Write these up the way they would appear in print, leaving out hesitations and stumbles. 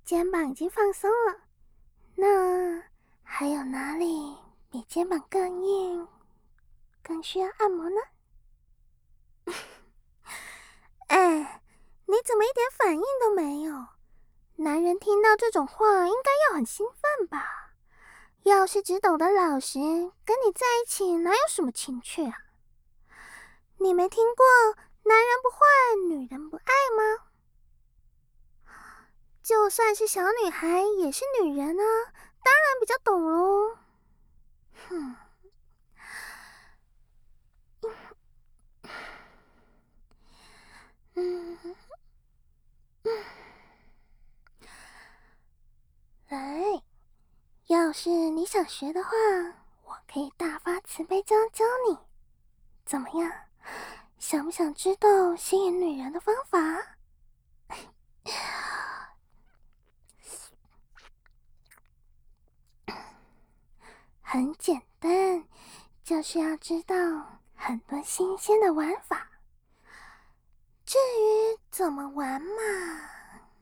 肩膀已经放松了，那还有哪里比肩膀更硬，更需要按摩呢？哎，你怎么一点反应都没有？男人听到这种话应该要很兴奋吧？要是只懂得老实，跟你在一起哪有什么情趣啊？你没听过男人不坏，女人不爱吗？就算是小女孩也是女人啊，当然比较懂咯。哼，嗯，来，要是你想学的话，我可以大发慈悲教教你，怎么样？想不想知道吸引女人的方法？很简单，就是要知道很多新鲜的玩法。至于怎么玩嘛，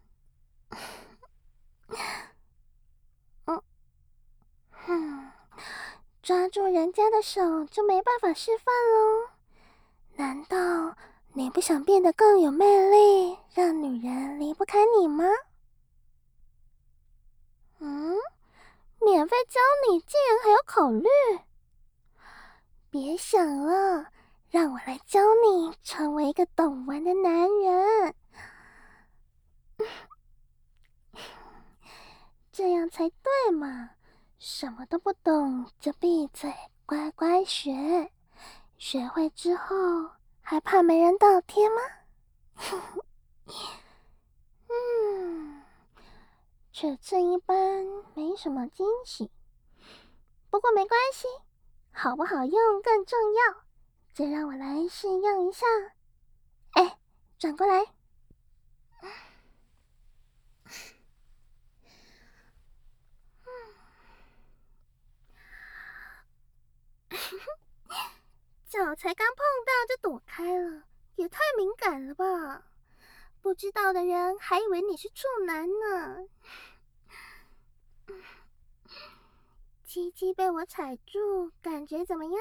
嗯哼，抓住人家的手就没办法示范喽？难道你不想变得更有魅力，让女人离不开你吗？嗯，免费教你竟然还要考虑？别想了，让我来教你成为一个懂玩的男人，这样才对嘛！什么都不懂就闭嘴，乖乖学。学会之后还怕没人倒贴吗？嗯，尺寸一般，没什么惊喜。不过没关系，好不好用更重要。就让我来试用一下。哎，转过来。脚才刚碰到就躲开了，也太敏感了吧！不知道的人还以为你是处男呢。鸡鸡被我踩住，感觉怎么样？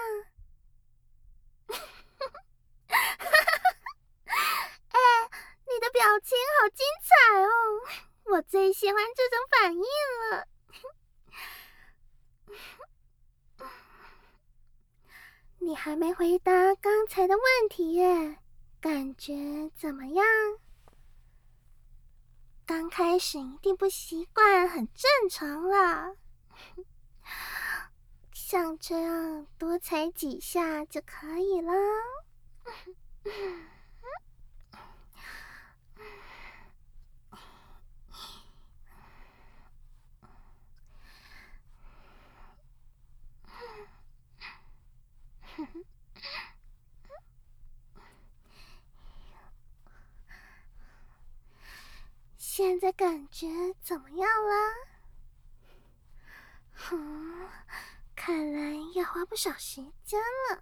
哎，你的表情好精彩哦！我最喜欢这种反应了。你还没回答刚才的问题耶，感觉怎么样？刚开始一定不习惯，很正常啦。像这样多踩几下就可以了。现在感觉怎么样了？看来要花不少时间了。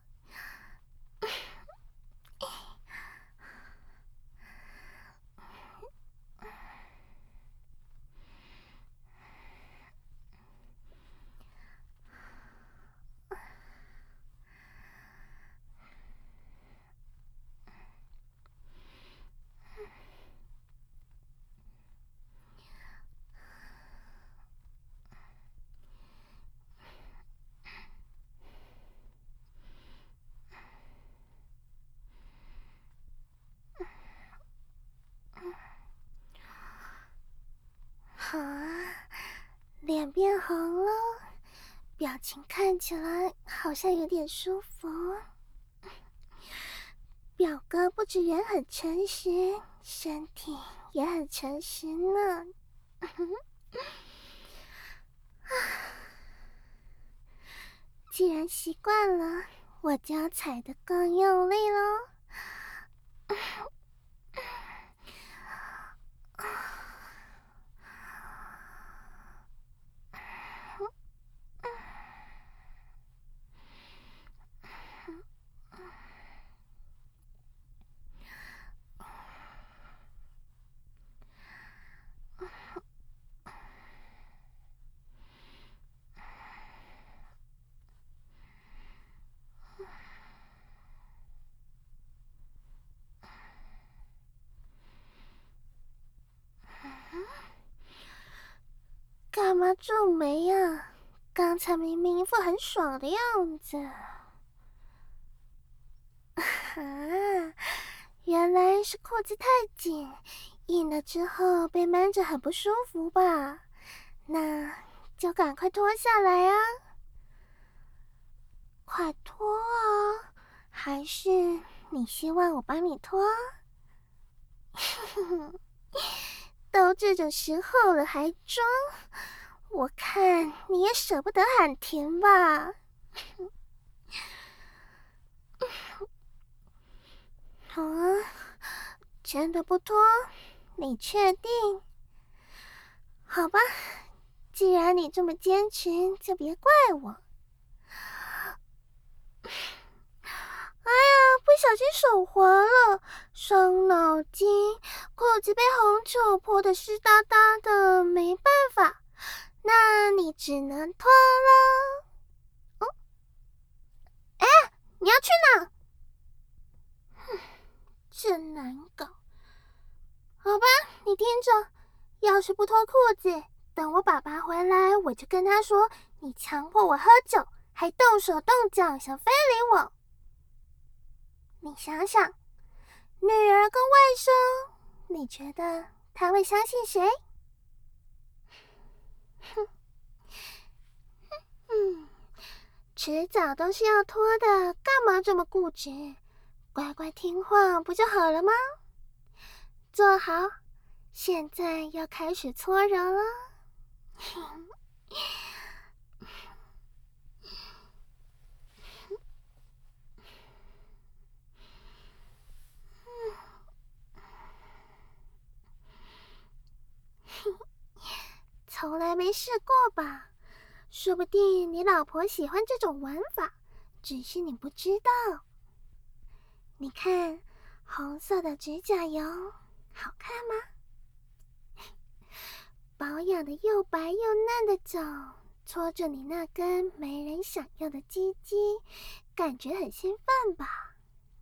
好啊，脸变红了，表情看起来好像有点舒服。表哥不止人很诚实，身体也很诚实呢。既然习惯了，我就要踩得更用力咯。 干嘛皱眉啊？刚才明明一副很爽的样子。原来是裤子太紧，硬了之后被闷着很不舒服吧？那就赶快脱下来啊！快脱啊！还是你希望我帮你脱？都这种时候了还装，我看你也舍不得喊停吧？啊，真的不脱？你确定？好吧，既然你这么坚持，就别怪我。哎呀，不小心手滑了，伤脑筋，裤子被红酒泼得湿哒哒的，没办法，那你只能脱了。哦，哎，你要去哪？真难搞。好吧，你听着，要是不脱裤子，等我爸爸回来，我就跟他说你强迫我喝酒，还动手动脚想非礼我。你想想，女儿跟外甥，你觉得他会相信谁？哼，迟早都是要脱的，干嘛这么固执？乖乖听话不就好了吗？坐好，现在要开始搓揉了。从来没试过吧？说不定你老婆喜欢这种玩法，只是你不知道。你看，红色的指甲油好看吗？保养的又白又嫩的脚，搓着你那根没人想要的鸡鸡，感觉很兴奋吧？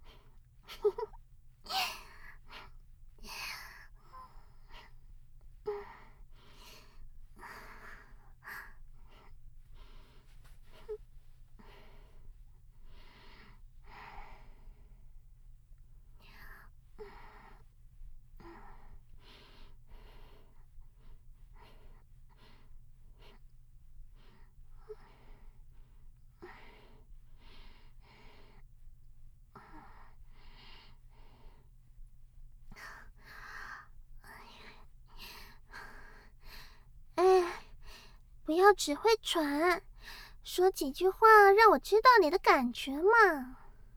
哎，不要只会喘，说几句话让我知道你的感觉嘛。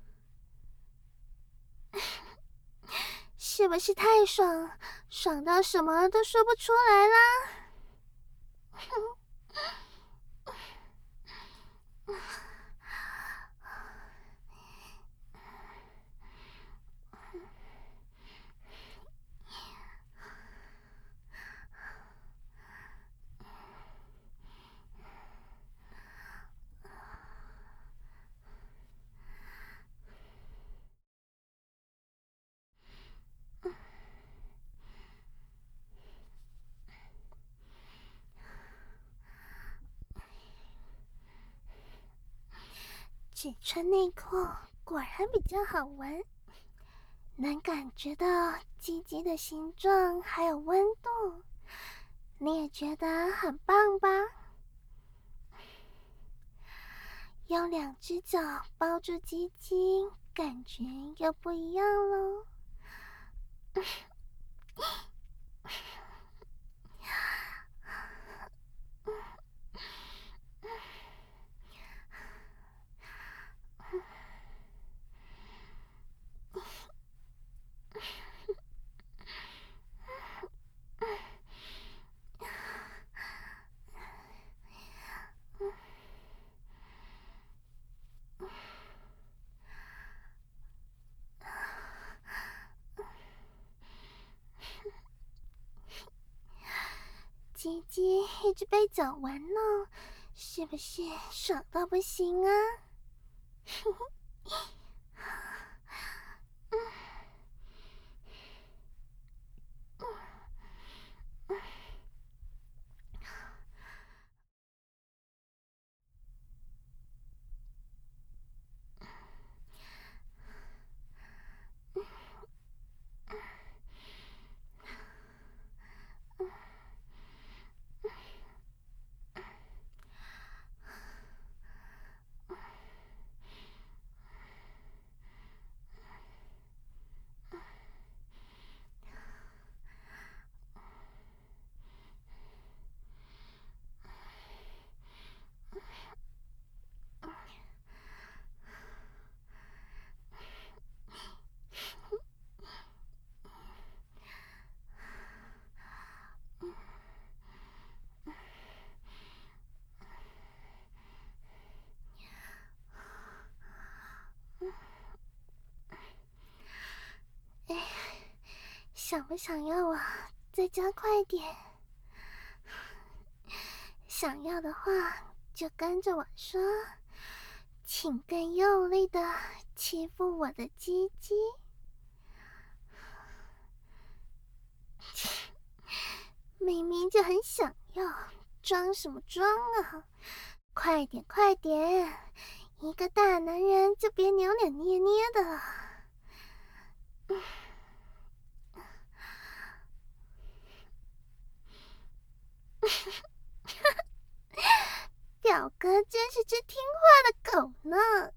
是不是太爽，爽到什么都说不出来啦？只穿内裤果然比较好闻，能感觉到鸡鸡的形状还有温度，你也觉得很棒吧？用两只脚包住鸡鸡，感觉又不一样喽。鸡鸡一直被脚玩弄，是不是爽到不行啊？ 想不想要我再加快点？想要的话就跟着我说，请更用力的欺负我的鸡鸡。明明就很想要，装什么装啊？快点快点，一个大男人就别扭扭捏捏的了。表哥真是只听话的狗呢。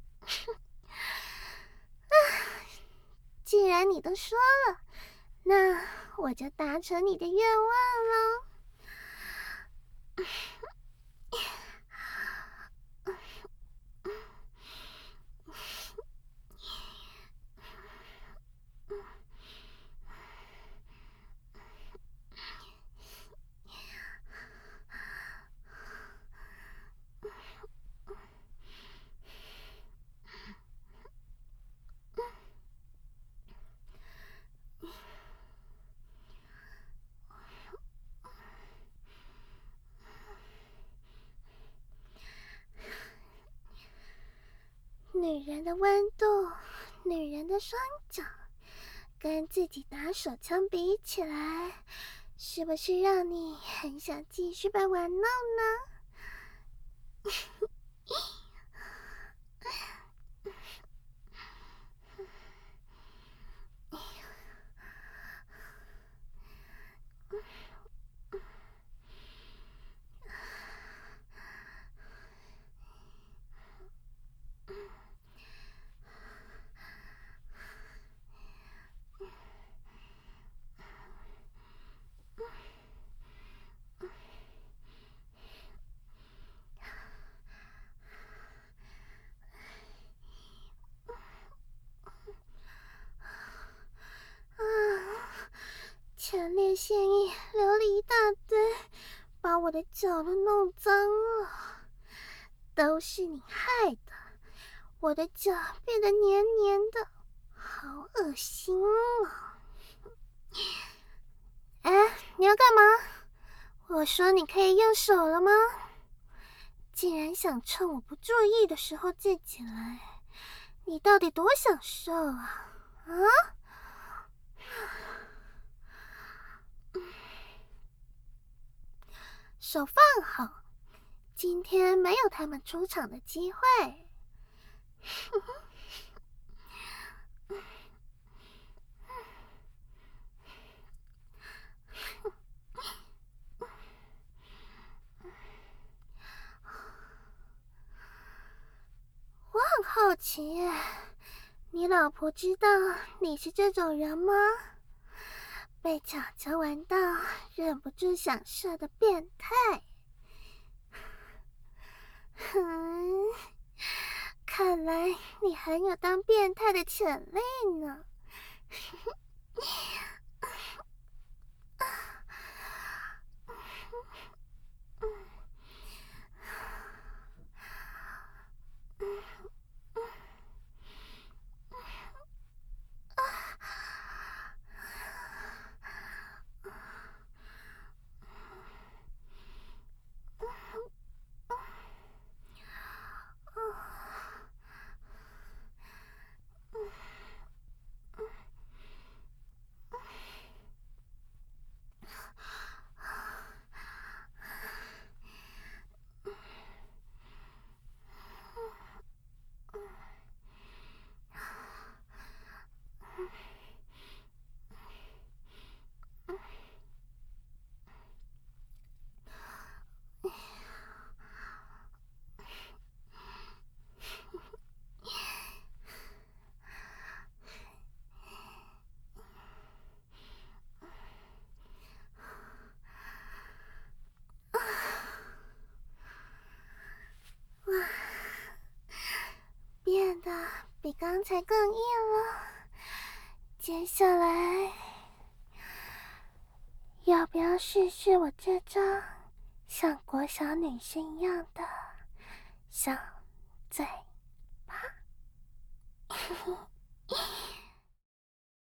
既然你都说了，那我就达成你的愿望喽。女人的温度，女人的双脚，跟自己打手枪比起来，是不是让你很想继续被玩弄呢？前列腺液流了一大堆，把我的脚都弄脏了，都是你害的，我的脚变得黏黏的，好恶心啊！哎，你要干嘛？我说你可以用手了吗？竟然想趁我不注意的时候借起来，你到底多享受啊？啊？手放好，今天没有他们出场的机会。我很好奇，你老婆知道你是这种人吗？被巧巧玩到忍不住想射的变态。看来你很有当变态的潜力呢。变得比刚才更硬了。接下来，要不要试试我这张像国小女生一样的小嘴巴？